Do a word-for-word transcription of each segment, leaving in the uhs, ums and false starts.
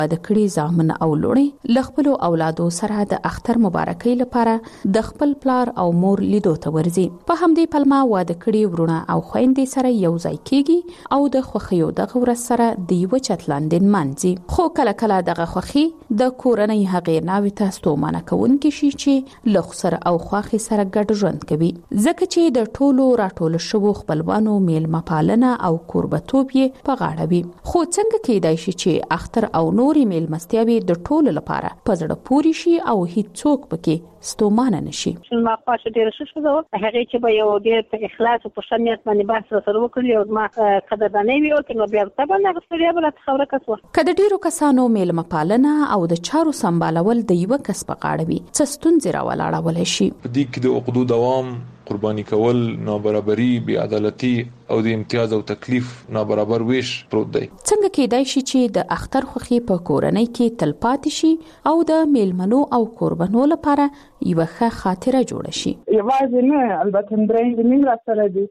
د کړي زامن او لوڼي ل خپل اولادو سره د اختر مبارکۍ لپاره د خپل پلار او مور لیدو ته ورځي. په همدې پلمه واده کړي ورونه او خويندې سره یو ځای کیږي او د خوخیو د غورس سره د یو چتلاندین منځي. خو کله کله دغه خوخي د کورنۍ هغې ناوې ته ستومانه کوونکې شي چې له خسر او خواخي سره ګډ ژوند کوي، ځکه چې د ټولو راټول شوو خپلوانو میلمه پالنه او کوربتوب یې په غاړه وي. خو څنګه کېدای شي چې اختر او نورې میلمستیاوې د ټولو لپاره په زړه پورې شي او هیڅوک پکې ستومانه نشي؟ ما خاصه ډیر ښه شو هغه چې به یو ډیر په اخلاص او په شنیت باندې بحث سره وکړي او ما قدرداني وي او نو بیا ته باندې غوښتل بل خبره کسوه. کله ډیرو کسانو میلمه پالنه او د چارو سمبالول د یو کس په غاړه وي، څه ستونزې راولاړول شي. په دې کې د عقدو دوام، قرباني کول، نابرابري، بی عدالتي او د امتیاز او تکلیف نابرابر ویش پروت دی. څنګه کېدای شي چې د اختر خوخي په کورنۍ کې تلپاتې شي او د میلمنو او قربانو لپاره یو ښه خاطره جوړه شي؟ یوازې نه، البته درې د مين را سره دي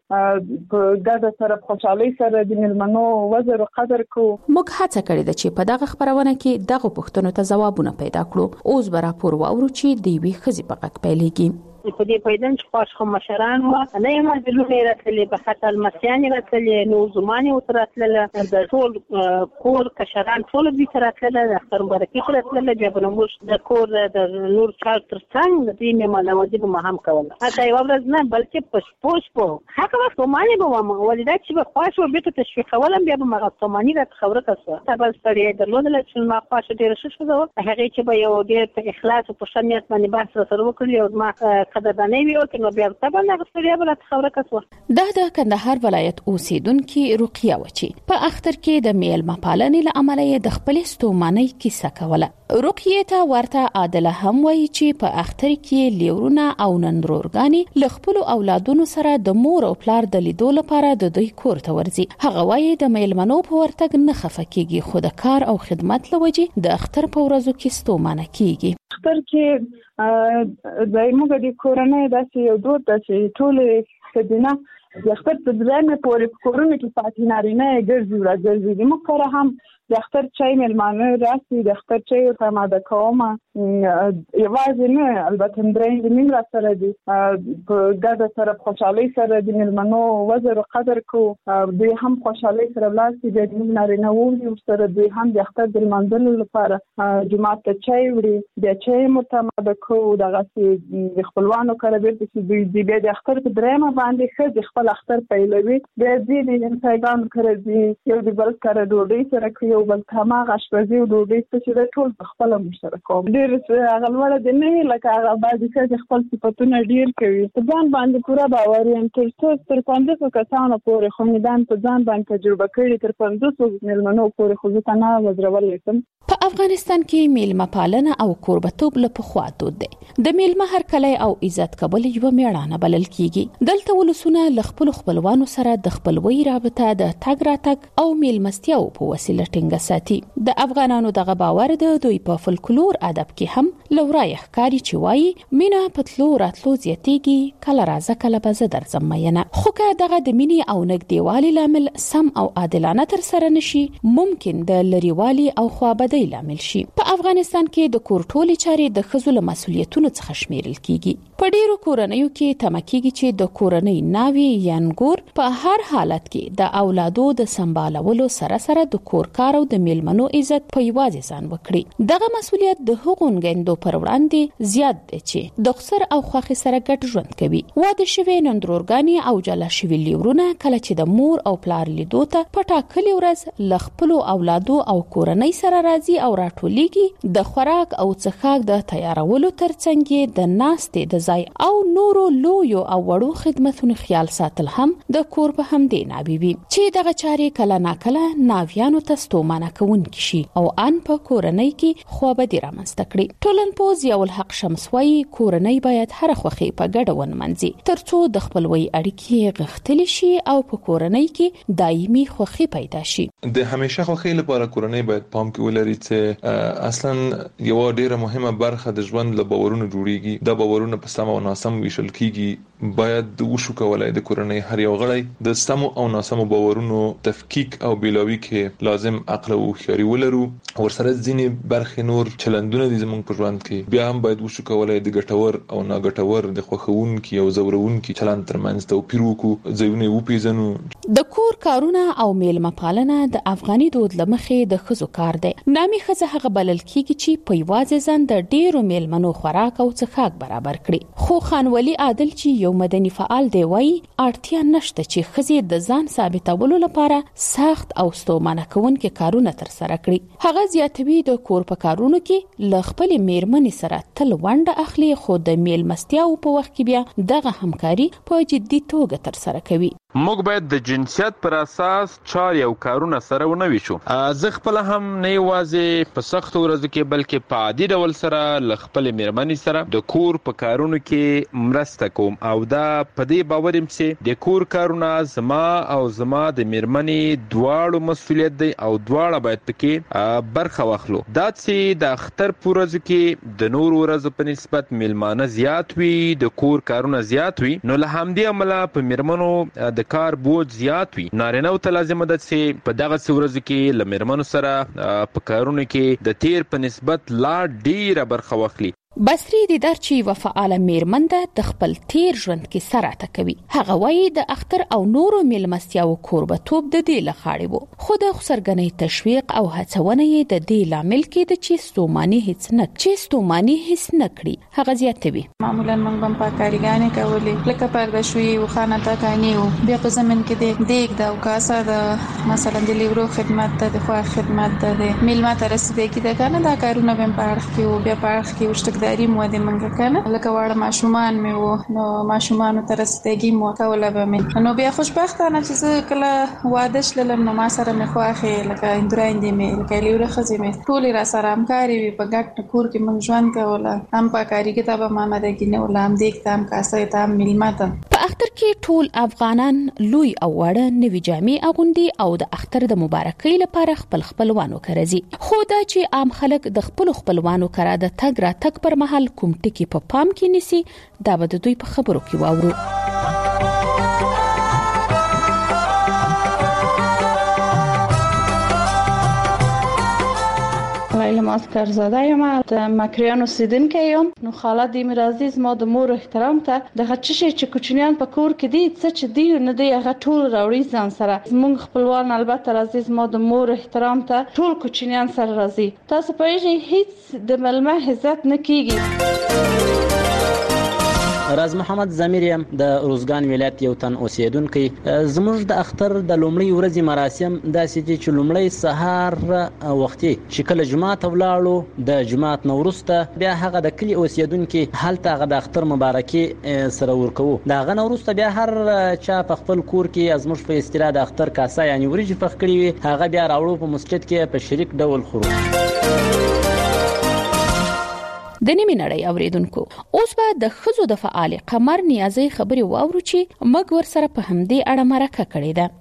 په ګډه سره خوشحالي سره د میلمنو وزر او قدر کو. موږ هڅه کړې ده چې په دغه خبرونه کې دغه پوښتنو ته ځوابونه پیدا کړو. اوس به راپور واورو چې د یوې ښځې په غږ پیلېږي. په دې پیدان چې خاص خو مشران و نه یم د لونې راتلې په خاطر مسیان راتلې نو زمانه او راتلل د ټول کور کشران ټول دې راتلل د اختر مبارکي راتلل بیا په نوموش د کور د نور چار تر څنګ د دې ملوادي به هم کول. هغه یو ورځ نه بلکې په پوس په هغه وخت معنی به ما ولدا چې په خاص او به تشویق ولم بیا به ما څومانی را خبره کړه. تاسو ستړي درلودل چې ما خاص ډیر ښه شو هغه چې به یو ډیر په اخلاص او په شنیت باندې بحث سره وکړي او ما قدرداني وي او نو بیا ته باندې غوښتل بل خبره کسوه. د د کندهار ولایت اوسیدونکو رقیه وچی په اختر کې د میلمه پالنې له عمله د خپل ستوماني کیسه کوله. رقیه ته ورته عادله هم وایي چې په اختر کې لیورونه او نندرورګانی ل خپل اولادونو سره د مور او پلار د لیدو لپاره د دوی کور ته ورځي. هغه وایي د میلمنو په ورتګ نه خفه کیږي خو د کار او خدمت لوجې د اختر په ورځو کې ستومانه کیږي. اختر کې د موږ د کورنۍ داسې یو دود ده چې ټول خدینه د اختر په ځای پورې کورونه کې پاتې نارینه ګرځي راځي. د موږ سره هم د اختر چای ملمانه راسي، د اختر چای ته ماده کومه یوازې نه، البته درې د مين را سره دي په ګډه سره خوشحالي سره د ملمنو وزر او قدر کو. دوی هم خوشحالي سره لاسي د دې نارینه وو سره دوی هم د اختر د منځلو لپاره جمعه ته چای وړي د چای متماده کو. دغه د خپلوانو کړه بیرته چې دوی د اختر په درېمه باندې خځه خپل اختر پیلوي د دې د انسان کړه دي یو د بل کړه ډوډۍ سره کوي بل تماغ اشپزي او ډوډۍ چې د ټول خپل مشترکو ډیر هغه وړه د نه لکه هغه باندې چې خپل صفاتونه ډیر کوي. په ځان باندې پورا باور یم تر څو تر پنځه کسانو پورې خو میدان په ځان باندې تجربه کړې تر پنځه ملمنو پورې خو ځکه نه وزرول لیکم. په افغانستان کې میلمه پالنه او کوربتوب له پخوا دود دی. د میلمه هرکلی او عزت کول یو میړانه بلل کیږي. دلته ولسونه ل خپل خپلوانو سره د خپلوي رابطه د تګ راتګ او میلمستیاو په وسیله ټینګه ساتي. د افغانانو دغه باور د دوی په فولکلور ادب کې هم لورای ښکاری چې وایي مینا پتلو راتلو زیاتیږي کله راځه کله به زه درځم مینه. خو که دغه د مینې او نږدېوالي لامل سم او عادلانه تر سره نشي ممکن د لریوالي او خوابدۍ لامل شي. په افغانستان کې د کور ټولې چارې د ښځو له مسؤلیتونو څخه شمیرل کیږي. په ډیرو کورنیو کې تمکیږي چې د کورنۍ ناوی یا نګور په هر حالت کې د اولادو د سمبالولو سره سره د کور کار او د میلمنو عزت په یوازې ځان وکړي. دغه مسؤلیت د هغو نګندو پر وړاندې زیات دی چې د خسر او خوخي سره ګډ ژوند کوي. واده شوی نندرورګانی او جلا شوی لیورونه کله چې د مور او پلار لیدو ته په ټاکلې ورځ ل خپل اولادو او کورنۍ سره راځي او راټولېږي. د خوراک او څښاک د تیارولو ترڅنګ د ناستې د ځای او نورو لویو او وړو خدمتونو خیال ساتل هم د کور په همدې نابیبي چې دغه چارې کله ناکله ناویانو ته ستومانه کوونکې شي او ان په کورنۍ کې خوابدي رامنځته کړي. ټولنپوه ضیاء الحق شمس وایي کورنۍ باید هر خوښي په ګډه ونمنځي ترڅو د خپلوي اړیکې غښتلې شي او په کورنۍ کې دایمي خوښي پیدا شي. د همیشه خوښي لپاره کورنۍ باید پام کې ولري چې اصلا یو ډیره مهمه برخه د ژوند له باورونو جوړیږي. د باورونو په سم او ناسم ویشل کیږي باید وشو کولای د کورنۍ هر یو غړی د سمو او ناسمو باورونو تفکیک او بیلاوي کې لازم عقل او هوښیاري ولرو. ورسره ځینې برخې نور چلندونه دي زموږ په ژوند کې بیا هم باید وشو کولای د ګټور او ناګټور د خوښونکي او زورونکي چلند ترمنځ توپیر وکړو، ځایونه وپیژنو. د کور کارونه او میلمه پالنه د افغاني دود لمخې د ښځو کار دی. نامي ښځه هغه بلل کیږي چې په یوازې ځان د ډیرو میلمنو خوراک او څښاک برابر کړي. خو خانولي عادل چې یو مدني فعال دی وایي اړتیا نشته چې ښځې د ځان ثابتولو لپاره سخت او ستومانه کوونکي کارونه تر سره کړي. هغه زیاتوي د کور په کارونو کې ل خپل میرمنې سره تل ونډه اخلي، خو د میلمستیاو په وخت کې بیا دغه همکاري په جدي توګه تر سره کوي. موږ باید د جنسیت پر اساس چاري او کارونه سره ونه ویشو. زه خپل هم نه یوازې په سخت ورځو کې بلکې په عادي ډول سره ل خپل میرمنې سره د کور په کارونو کې مرسته کوم او دا په دې باور يم چې د کور کارونه زما او زما د میرمنې دواړو مسولیت دی او دواړه باید پکې برخه واخلو. دا چې د اختر پورځ کې د نور ورځو په نسبت میلمانه زیات وي، د کور کارونه زیات وي، نو له همدې عمله په میرمنو د کار بوج زیات وي. نارینه ته لازم ده چې په دغه ورځو کې له میرمنو سره په کارونو کې د تیر په نسبت لا ډیره برخه واخلي. بصری د درچی و فعال میرمن ده د خپل تیر ژوند کې سراته کوي. هغه وایي د اختر او نورو میلمستیاو کوربتوب د دې لخاړي وو، خو د خسرګنۍ تشویق او هڅونه یې د دې لامل کې د چې ستوماني هیڅ نه چې ستوماني هیڅ نه کړي. هغه زیاتوي معمولا موږ هم پاکاریګانې کولې لکه پرده شوي او خانه تاکانی او بیا په زمين کې د دیګ د او کاسه د مثلا د لیورو خدمت ته د خو خدمت ته د میلمه ته رسیدګي د کنه دا کارونه به په اړه کې او بیا په اړه کې وشتک داري مو د منګه کنه لکه واړه ماشومان مې وو نو ماشومان ته رسیدګي مو کوله به مې نو بیا خوشبختانه چې کله واده شلم نو ما سره مې خواخې لکه اندراندې مې لکه لیوره خزې مې ټول را سره همکاري وي په ګټ کور کې من ژوند کوله هم په کاری کتابه ما مده کې نه ولام دیک تام کاسه تام ملماته. په اختر کې ټول افغانان لوی او وړه نوي جامې اغوندي او د اختر د مبارکۍ لپاره خپل خپلوانو کرزي. خو دا چې عام خلک د خپل خپلوانو کرا د تګ را تګ پر مهال کوم ټکی په پام کې نيسي دا به د دوی په خبرو کې واورو. لیلا ماسکر زاده یم د مکریان اوسیدونکی یم. نو خاله د میرازیز ما د مور احترام ته د هڅې چې کوچنیان په کور کې دي څه چې دی نه دی هغه ټول راوړي ځان سره. زموږ خپلوان البته عزیز ما د مور احترام ته ټول کوچنیان سره راځي. تاسو پوهیږئ هیڅ د ملمه عزت نه کیږي. راز محمد زمیر یم د روزګان ولایت یو تن اوسیدونکی. زموږ د اختر د لومړۍ ورځې مراسم داسې دي چې لومړی سهار وختي چې کله جمعه ته ولاړو د جمعه نو وروسته بیا هغه د کلی اوسیدونکي هلته هغه د اختر مبارکي سره ورکوو. دا هغه نو وروسته بیا هر چا په خپل کور کې ازموږ په استراحت د اختر کاسه یعنی وريجې پخ کړی وي هغه بیا راوړو په مسجد کې په شریک ډول خورو. د نیمه نړۍ اوریدونکو اوس به د خزو د فعال قمر نیازي خبري واورو چې مګ ور سره په همدې اړه مرکه کړې ده.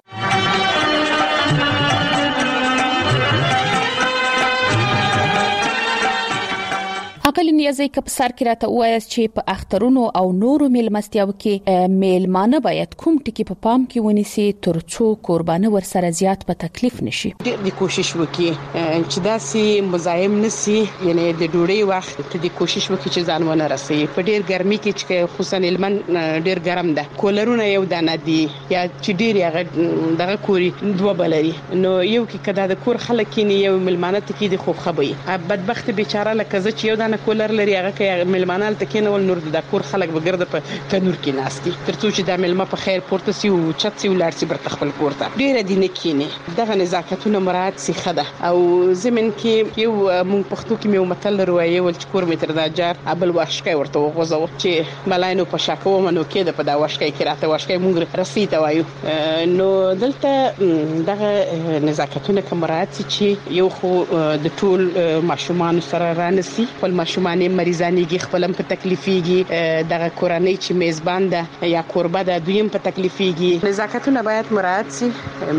اقل نیازي کپ سر کې راته وایي چې په اخترونو او نورو میلمستیاو کې میلمانه باید کوم ټکی په پام کې ونیسي ترڅو قربانه ور سره زیات په تکلیف نشي. د کوشش وکي چې داسې مزاحم نشي یعنی د ډوړې وخت ته د کوشش وکي چې ځان ونه رسي. په ډیر ګرمي کې چې خصوصا المان ډیر ګرم ده کولرونه یو دانه دي یا چې ډیر هغه دغه کوري دوه بلري نو یو کې کدا د کور خلک کې یو ملمانه تکي د خوب خبي بدبخت بیچاره لکه چې یو دانه کولر لري هغه کې ملمانال تکینول نور د کور خلک بغرد په تنور کې ناشتي ترڅو چې د ملما په خیر پورته سی او چت سی ولر سی بر تخپل کورته ډیر دي نه کینی دغه نزاکتونه مراد سی خده او زمين کې یو مونږ پښتو کې یو متل روایي ول چې کور متر د جار ابل واشکای ورته وغوځو چې ملاینو په شاکو منو کې د په دا واشکای کې راته واشکای مونږ رسیته وایو نو دلته دغه نزاکتونه کوم مراد چې یو خو د ټول ماشومان سره رانسي خپل ماشومان باندې مریضانېږي خپلم په تکلیفيږي دغه کورنۍ چې میزبان ده یا کوربه ده دویم په تکلیفيږي نزاکتونه باید مراعات شي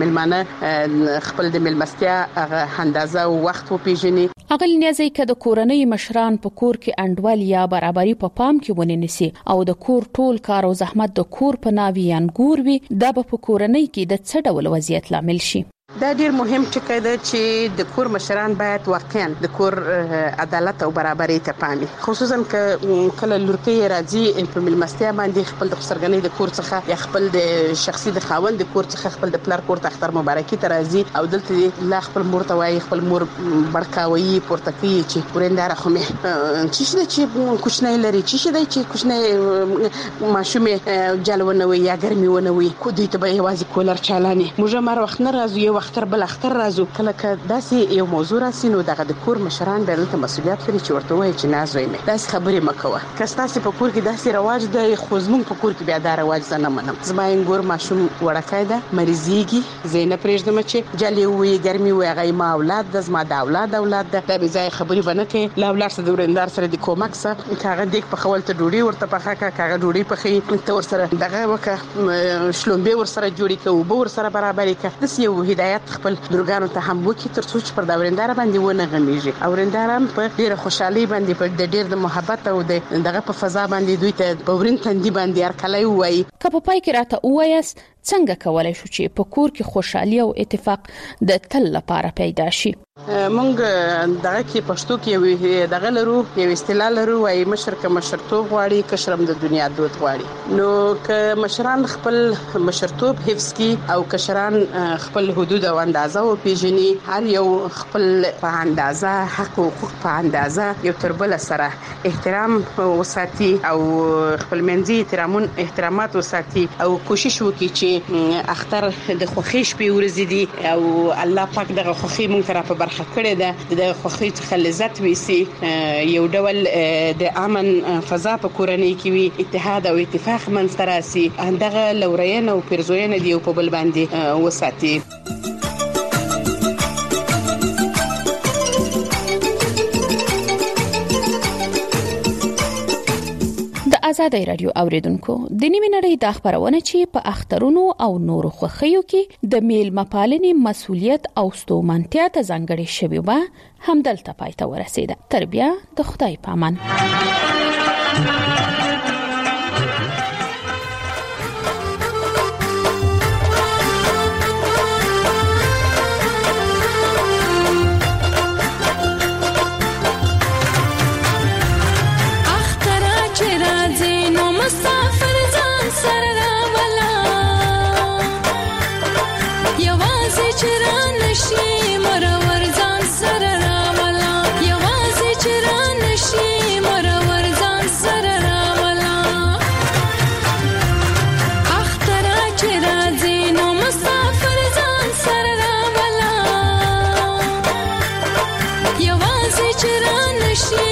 ملمانه خپل د ملمستیا هغه اندازه او وخت وپیژني اغل نیازي کده کورنۍ مشران په کور کې انډول یا برابرۍ په پام کې ونیسي او د کور ټول کار او زحمت د کور په ناوي انګور وي دا په کورنۍ کې د څه ډول وضعیت لامل شي دا ډیر مهم ټکی دی چې د کور مشران باید واقعا د کور عدالت او برابرۍ ته پامي خصوصا کله لورکۍ راځي په ملمستیا باندې خپل د خسرګنۍ د کور څخه یا خپل د شخصي د خاوند د کور څخه خپل د پلار کور ته اختر مبارکي ته راځي او دلته لا خپل مور ته وایي خپل مور برکاوي پورتکي چې ورنداره خو مې چې شي چې کوچنۍ لري چې شي چې کوچنۍ ماشومه جلونه وي یا ګرمي ونه وي کو دې ته به یوازې کولر چالاني موږ مر وخت نه راځو اختر بل اختر راځو کله که داسې یو موضوع راسي نو دغه د کور مشران به دلته مسؤلیت لري چې ورته وایي چې ناز وایي داسې خبرې مکوه که تاسو په کور کې داسې رواج دی خو زموږ په کور کې بیا دا رواج زه نه منم زما انګور ماشوم وړکای ده مریضيږي زینب پرېږدم چې جلې وي ګرمي وي هغه ما اولاد د زما د اولاد اولاد د به ځای خبرې بنه کې لا اولاد سره د ورندار سره د کومک سره کاغه دیک په خپل ته ډوډۍ ورته په خاکه کاغه ډوډۍ په خې ته ور سره دغه وکه شلومبه ور سره جوړی کو وب ور سره برابرې ک د یو هدایت خپل درګانو ته هم وکي تر څو چې پر دا ورندار باندې ونه غمیږي او ورندار هم په ډیره خوشحالي باندې په ډیر د محبت او دغه په فضا باندې دوی ته په ورین تندي باندې هر کله وایي که په پای کې راته وایس څنګه کولای شو چې په کور کې خوشحالي او اتفاق د تل لپاره پیدا شي مونږ دغه کې پښتو کې دغه لرو یو اصطلاح لرو وايي مشر که مشرتوب غواړي کشرم د دنیا دود غواړي نو که مشران خپل مشرتوب حفظ کی او کشران خپل حدود او اندازه او پیژني هر یو خپل په اندازه حق او حقوق په اندازه یو تر بل سره احترام وساتي او خپل منځي احترامون احترامات وساتي او کوشش وکړي چې اختر د خوښۍ شپې ورځي دي او الله پاک دغه خوښۍ مونږ ته په برخه کړې ده د خوښۍ څخه لذت وېسي یو ډول د امن فضا په کورنۍ کې وي اتحاد او اتفاق منځ ته راسي دغه لورین او پیرزوین دی په بل باندې وساتي آزادۍ رادیو اوریدونکو د نیمه نړۍ د خبرونه چې په اخترونو او نورو خوښیو کې د میلمه پالنې مسؤلیت او ستومانتیا ته ځانګړې شوی و همدلته پای ته ورسېده تر بیا د خدای پامان یوازې چرانه شي